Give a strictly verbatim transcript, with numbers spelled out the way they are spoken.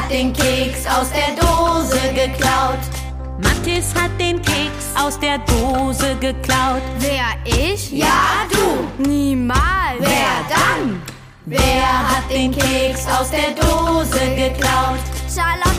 hat den Keks aus der Dose geklaut. Mathis hat den Keks aus der Dose geklaut. Wer, ich? Ja, du. Niemals. Wer dann? Wer hat den Keks aus der Dose geklaut? Schala